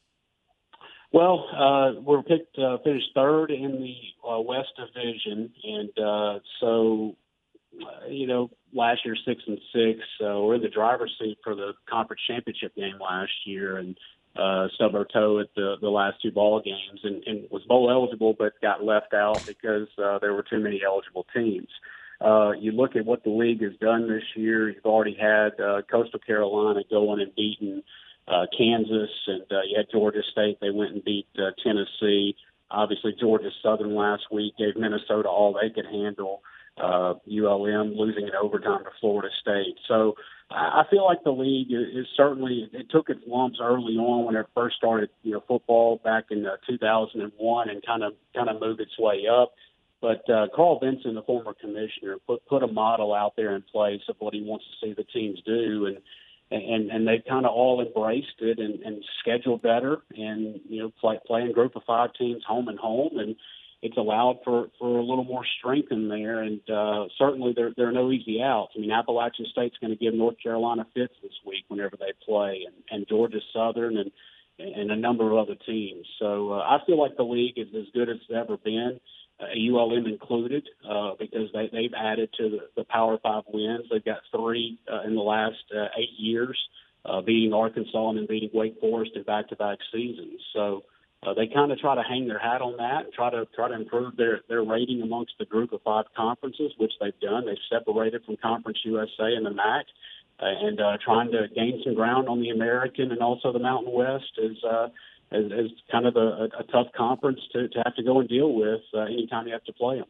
Well, uh, we're picked, uh, finished third in the uh, West Division, and uh, so, uh, you know, last year six and six. So we're in the driver's seat for the conference championship game last year, and uh, stubbed our toe at the, the last two ball games, and, and was bowl eligible, but got left out because uh, there were too many eligible teams. Uh, you look at what the league has done this year. You've already had uh, Coastal Carolina going and beating Uh, Kansas, and uh, you had Georgia State. They went and beat uh, Tennessee. Obviously, Georgia Southern last week gave Minnesota all they could handle. Uh, U L M losing in overtime to Florida State. So I feel like the league is, is certainly, it took its lumps early on when it first started, you know, football back in uh, two thousand one and kind of kind of moved its way up. But uh, Carl Vinson, the former commissioner, put put a model out there in place of what he wants to see the teams do, and And, and they've kind of all embraced it and, and scheduled better and, you know, play, playing group of five teams home and home. And it's allowed for, for a little more strength in there. And uh, certainly there, there are no easy outs. I mean, Appalachian State's going to give North Carolina fits this week whenever they play, and, and Georgia Southern and, and a number of other teams. So uh, I feel like the league is as good as it's ever been. Uh, U L M included, uh, because they, they've added to the, the Power Five wins. They've got three uh, in the last uh, eight years, uh, beating Arkansas and then beating Wake Forest in back-to-back seasons. So uh, they kind of try to hang their hat on that and try to try to improve their, their rating amongst the group of five conferences, which they've done. They've separated from Conference U S A and the M A C, uh, and uh, trying to gain some ground on the American and also the Mountain West is uh, As, as kind of a, a tough conference to, to have to go and deal with uh, anytime you have to play them.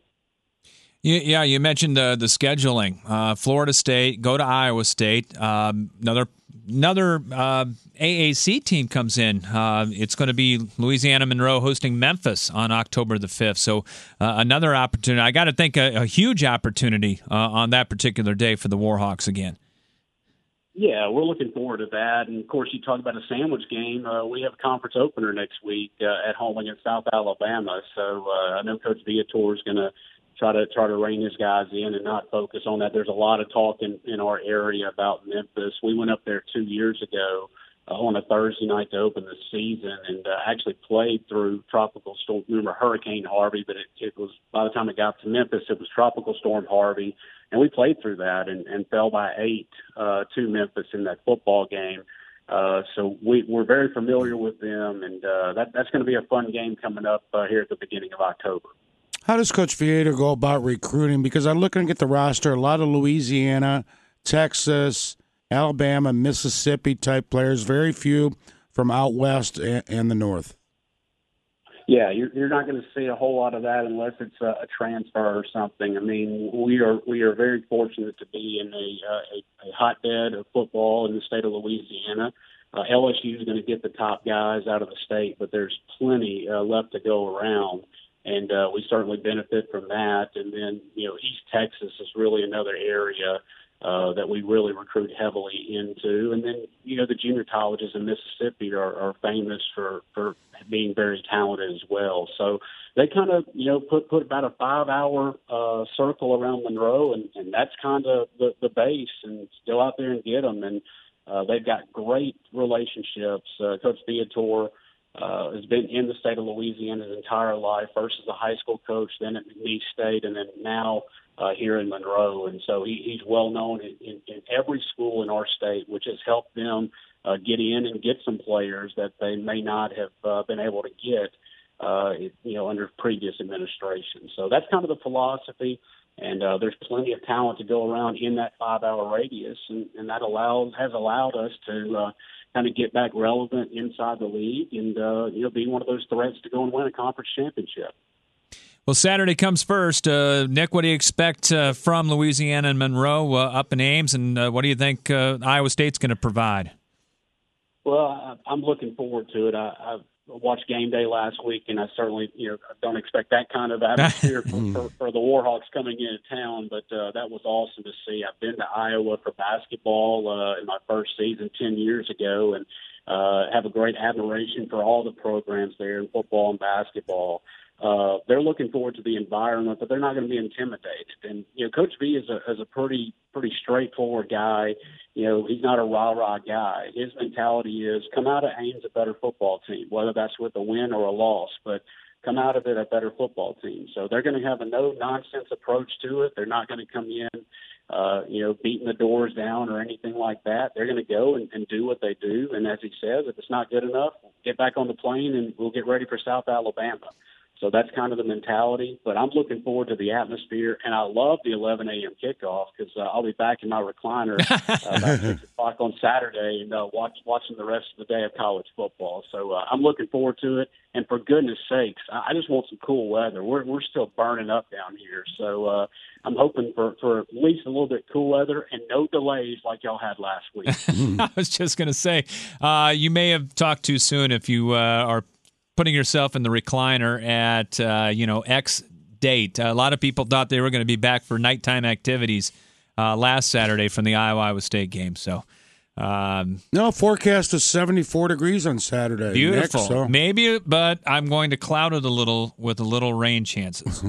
Yeah, you mentioned the the scheduling. Uh, Florida State, go to Iowa State. Um, another another uh, A A C team comes in. Uh, it's going to be Louisiana Monroe hosting Memphis on October the fifth. So uh, another opportunity. I got to think a, a huge opportunity uh, on that particular day for the Warhawks again. Yeah, we're looking forward to that. And, of course, you talk about a sandwich game. Uh, we have a conference opener next week uh, at home against South Alabama. So uh, I know Coach Viator is going to try to try to rein his guys in and not focus on that. There's a lot of talk in, in our area about Memphis. We went up there two years ago uh, on a Thursday night to open the season and uh, actually played through Tropical Storm. Remember Hurricane Harvey, but it, it was by the time it got to Memphis, it was Tropical Storm Harvey. And we played through that and, and fell by eight uh, to Memphis in that football game. Uh, so we, we're very familiar with them, and uh, that, that's going to be a fun game coming up uh, here at the beginning of October. How does Coach Viator go about recruiting? Because I'm looking at the roster, a lot of Louisiana, Texas, Alabama, Mississippi-type players, very few from out west and, and the north. Yeah, you're, you're not going to see a whole lot of that unless it's a, a transfer or something. I mean, we are we are very fortunate to be in a uh, a, a hotbed of football in the state of Louisiana. Uh, L S U is going to get the top guys out of the state, but there's plenty uh, left to go around. and uh, we certainly benefit from that. And then, you know, East Texas is really another area uh, that we really recruit heavily into. And then, you know, the junior colleges in Mississippi are, are famous for, for being very talented as well. So they kind of, you know, put, put about a five-hour uh, circle around Monroe, and, and that's kind of the, the base, and go out there and get them. And uh, they've got great relationships. Uh, Coach Viator uh, has been in the state of Louisiana his entire life, first as a high school coach, then at McNeese State, and then now uh, here in Monroe. And so he, he's well known in, in, in every school in our state, which has helped them uh, get in and get some players that they may not have uh, been able to get, uh, you know, under previous administration. So that's kind of the philosophy. And uh, there's plenty of talent to go around in that five-hour radius, and, and that allows has allowed us to uh, kind of get back relevant inside the league, and uh, you know, be one of those threats to go and win a conference championship. Well, Saturday comes first. Uh, Nick, what do you expect uh, from Louisiana and Monroe uh, up in Ames, and uh, what do you think uh, Iowa State's going to provide? Well, I, I'm looking forward to it. I, I've watched game day last week, and I certainly, you know, don't expect that kind of atmosphere for, for, for the Warhawks coming into town, but uh, that was awesome to see. I've been to Iowa for basketball uh, in my first season ten years ago, and uh, have a great admiration for all the programs there in football and basketball. Uh, they're looking forward to the environment, but they're not going to be intimidated. And, you know, Coach V is a, is a pretty, pretty straightforward guy. You know, he's not a rah-rah guy. His mentality is come out of Ames a better football team, whether that's with a win or a loss, but come out of it a better football team. So they're going to have a no-nonsense approach to it. They're not going to come in, uh, you know, beating the doors down or anything like that. They're going to go and, and do what they do. And as he says, if it's not good enough, get back on the plane and we'll get ready for South Alabama. So that's kind of the mentality. But I'm looking forward to the atmosphere, and I love the eleven a.m. kickoff because uh, I'll be back in my recliner uh, about six o'clock on Saturday and uh, watch, watching the rest of the day of college football. So uh, I'm looking forward to it. And for goodness sakes, I just want some cool weather. We're we're still burning up down here. So uh, I'm hoping for, for at least a little bit cool weather and no delays like y'all had last week. I was just going to say, uh, you may have talked too soon if you uh, are putting yourself in the recliner at, uh, you know, X date. Uh, a lot of people thought they were going to be back for nighttime activities uh, last Saturday from the Iowa-Iowa State game. So, um, no, forecast is seventy-four degrees on Saturday. Beautiful. Nick, so. Maybe, but I'm going to cloud it a little with a little rain chances.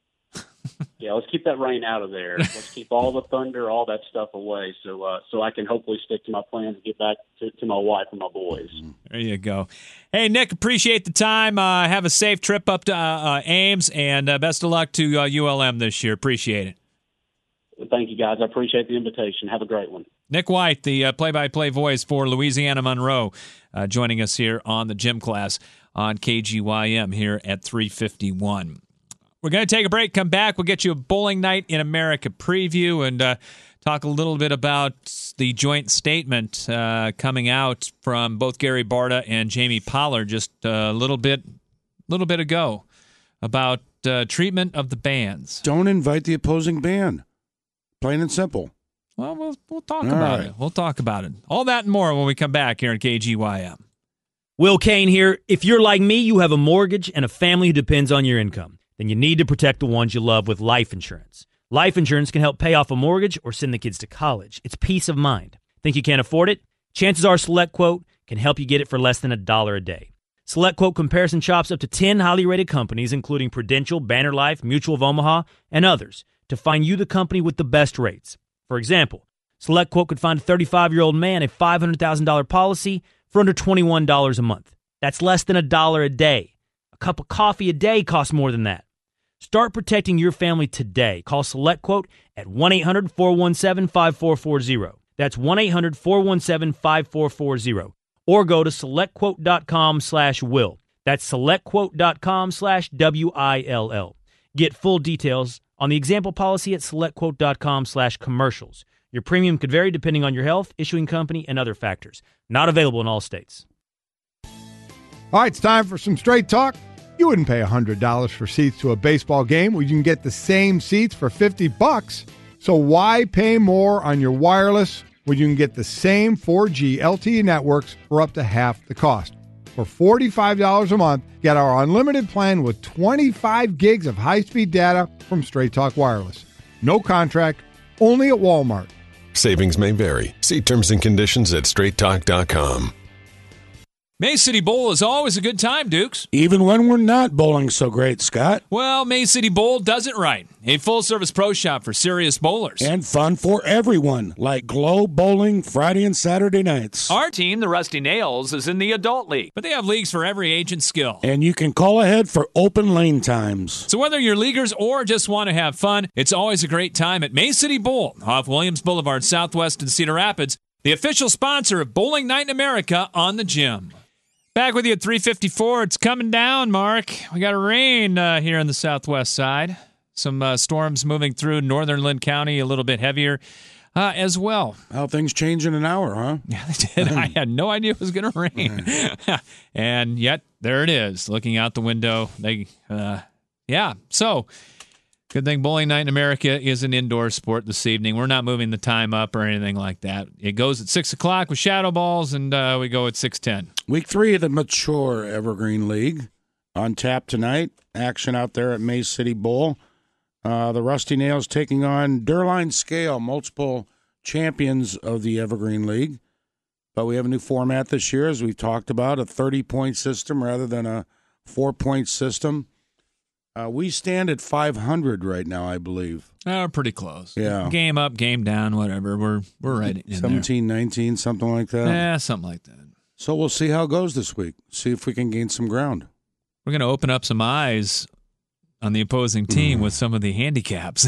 Yeah, let's keep that rain out of there. Let's keep all the thunder, all that stuff away, so uh, so I can hopefully stick to my plans and get back to, to my wife and my boys. There you go. Hey, Nick, appreciate the time. Uh, have a safe trip up to uh, uh, Ames, and uh, best of luck to uh, U L M this year. Appreciate it. Well, thank you, guys. I appreciate the invitation. Have a great one. Nick White, the uh, play-by-play voice for Louisiana Monroe, uh, joining us here on the Gym Class on K G Y M here at three fifty-one. We're going to take a break, come back. We'll get you a Bowling Night in America preview and uh, talk a little bit about the joint statement uh, coming out from both Gary Barta and Jamie Pollard just a little bit little bit ago about uh, treatment of the bands. Don't invite the opposing band. Plain and simple. Well, we'll, we'll talk All about right. it. We'll talk about it. All that and more when we come back here at K G Y M. Will Kane here. If you're like me, you have a mortgage and a family who depends on your income. Then you need to protect the ones you love with life insurance. Life insurance can help pay off a mortgage or send the kids to college. It's peace of mind. Think you can't afford it? Chances are SelectQuote can help you get it for less than a dollar a day. SelectQuote comparison shops up to ten highly rated companies, including Prudential, Banner Life, Mutual of Omaha, and others, to find you the company with the best rates. For example, SelectQuote could find a thirty-five-year-old man a five hundred thousand dollars policy for under twenty-one dollars a month. That's less than a dollar a day. A cup of coffee a day costs more than that. Start protecting your family today. Call SelectQuote at one eight hundred four one seven five four four zero. That's one eight hundred four one seven five four four zero. Or go to SelectQuote.com slash will. That's SelectQuote.com slash W I L L. Get full details on the example policy at SelectQuote.com slash commercials. Your premium could vary depending on your health, issuing company, and other factors. Not available in all states. All right, it's time for some straight talk. You wouldn't pay one hundred dollars for seats to a baseball game where you can get the same seats for fifty bucks. So why pay more on your wireless when you can get the same four G L T E networks for up to half the cost? For forty-five dollars a month, get our unlimited plan with twenty-five gigs of high-speed data from Straight Talk Wireless. No contract, only at Walmart. Savings may vary. See terms and conditions at straight talk dot com. May City Bowl is always a good time, Dukes. Even when we're not bowling so great, Scott. Well, May City Bowl does it right. A full-service pro shop for serious bowlers. And fun for everyone, like Glow Bowling Friday and Saturday nights. Our team, the Rusty Nails, is in the adult league, but they have leagues for every age and skill. And you can call ahead for open lane times. So whether you're leaguers or just want to have fun, it's always a great time at May City Bowl off Williams Boulevard Southwest in Cedar Rapids, the official sponsor of Bowling Night in America on the Gym. Back with you at three fifty-four. It's coming down, Mark. We got rain uh, here on the southwest side. Some uh, storms moving through northern Lynn County, a little bit heavier uh, as well. How things change in an hour, huh? Yeah, they did. I had no idea it was going to rain. And yet, there it is. Looking out the window. They, uh, yeah, so... Good thing Bowling Night in America is an indoor sport this evening. We're not moving the time up or anything like that. It goes at six o'clock with shadow balls, and uh, we go at six ten. Week three of the Mature Evergreen League on tap tonight. Action out there at May City Bowl. Uh, the Rusty Nails taking on Durline Scale, multiple champions of the Evergreen League. But we have a new format this year, as we've talked about, a thirty-point system rather than a four-point system. Uh, we stand at five hundred right now, I believe. Uh, pretty close. Yeah. Game up, game down, whatever. We're we're right in seventeen, there. nineteen, something like that. Yeah, something like that. So we'll see how it goes this week. See if we can gain some ground. We're going to open up some eyes on the opposing team mm. with some of the handicaps.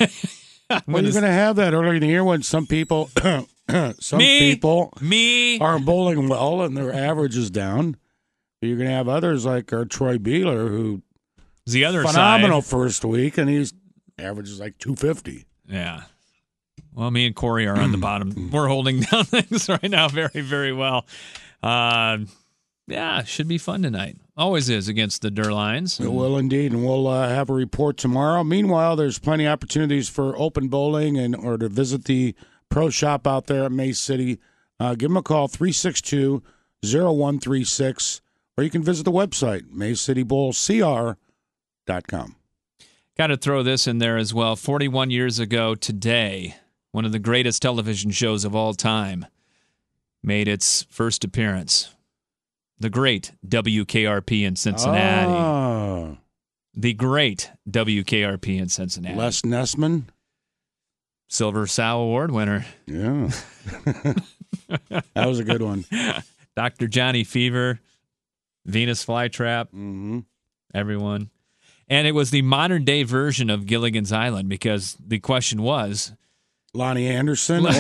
Well, you're going to have that early in the year when some people, some me, people me. aren't bowling well and their average is down. You're going to have others like our Troy Beeler, who the other phenomenal side. first week, and he's averages like two fifty. Yeah. Well, me and Corey are on the bottom. We're holding down things right now very, very well. Uh, yeah, should be fun tonight. Always is against the Durlines. It will indeed, and we'll uh, have a report tomorrow. Meanwhile, there's plenty of opportunities for open bowling and or to visit the pro shop out there at May City. Uh, give them a call, three six two, zero one three six, or you can visit the website, may city bowl c r dot com. Got to throw this in there as well. forty-one years ago today, one of the greatest television shows of all time made its first appearance. The great W K R P in Cincinnati. Oh. The great W K R P in Cincinnati. Les Nessman. Silver Sow Award winner. Yeah. That was a good one. Doctor Johnny Fever, Venus Flytrap, mm-hmm. everyone. And it was the modern-day version of Gilligan's Island because the question was... Lonnie Anderson or...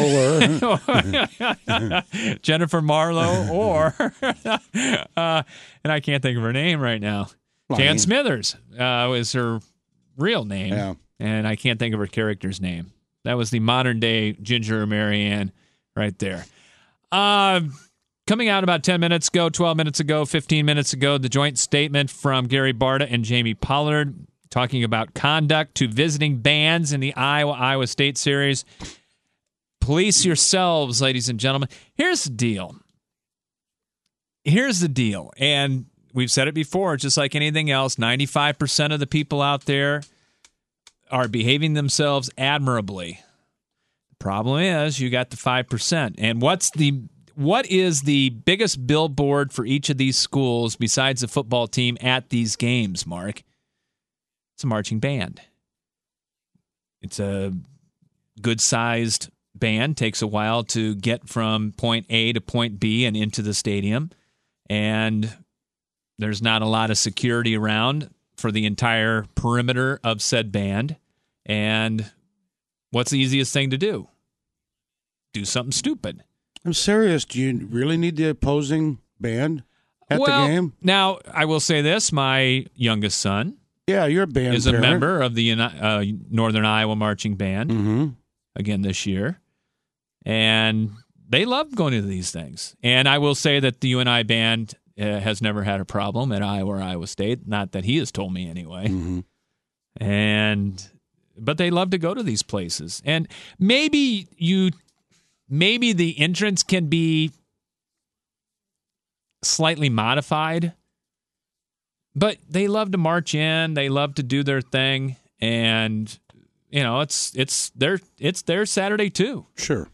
Jennifer Marlowe or... uh, and I can't think of her name right now. Lonnie. Jan Smithers uh, was her real name. Yeah. And I can't think of her character's name. That was the modern-day Ginger Marianne right there. Uh, coming out about ten minutes ago, twelve minutes ago, fifteen minutes ago, the joint statement from Gary Barta and Jamie Pollard talking about conduct to visiting bands in the Iowa-Iowa State Series. Police yourselves, ladies and gentlemen. Here's the deal. Here's the deal. And we've said it before, just like anything else, ninety-five percent of the people out there are behaving themselves admirably. The problem is you got the five percent. And what's the what is the biggest billboard for each of these schools besides the football team at these games, Mark? It's a marching band. It's a good-sized band. Takes a while to get from point A to point B and into the stadium. And there's not a lot of security around for the entire perimeter of said band. And what's the easiest thing to do? Do something stupid. I'm serious. Do you really need the opposing band at well, the game? Now, I will say this. My youngest son yeah, you're a band is parent. a member of the uh, Northern Iowa Marching Band mm-hmm. again this year. And they love going to these things. And I will say that the U N I band uh, has never had a problem at Iowa or Iowa State. Not that he has told me anyway. Mm-hmm. And but they love to go to these places. And maybe you maybe the entrance can be slightly modified. But they love to march in. They love to do their thing. And, you know, it's it's their, it's their Saturday, too. Sure.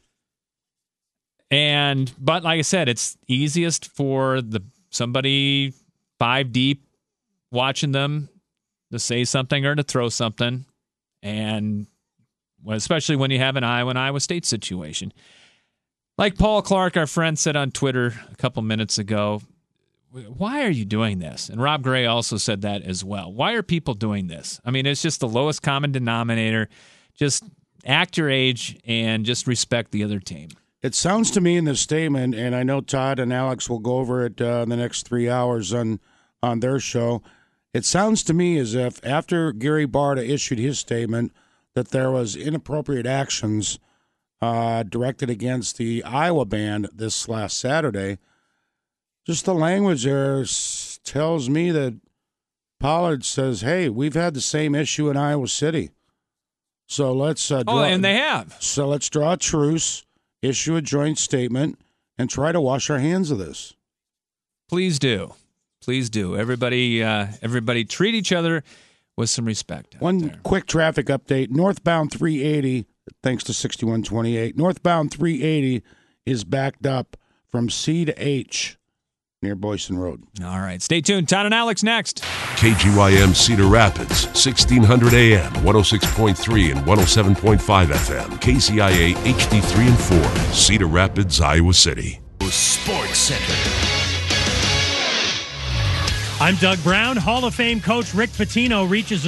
And, but like I said, it's easiest for the somebody five deep watching them to say something or to throw something. And especially when you have an Iowa and Iowa State situation. Like Paul Clark, our friend, said on Twitter a couple minutes ago, why are you doing this? And Rob Gray also said that as well. Why are people doing this? I mean, it's just the lowest common denominator. Just act your age and just respect the other team. It sounds to me in this statement, and I know Todd and Alex will go over it uh, in the next three hours on, on their show. It sounds to me as if after Gary Barta issued his statement that there was inappropriate actions uh, directed against the Iowa band this last Saturday. Just the language there s- tells me that Pollard says, hey, we've had the same issue in Iowa City. So let's uh, draw, oh, and they have. So let's draw a truce, issue a joint statement, and try to wash our hands of this. Please do. Please do. Everybody, uh, everybody treat each other with some respect. One there. quick traffic update. Northbound three eighty, thanks to sixty-one twenty-eight, northbound three eighty is backed up from C to H near Boyson Road. All right. Stay tuned. Todd and Alex next. K G Y M Cedar Rapids, sixteen hundred A M, one oh six point three and one oh seven point five F M. K C I A H D three and four, Cedar Rapids, Iowa City. Sports Center. I'm Doug Brown. Hall of Fame coach Rick Pitino reaches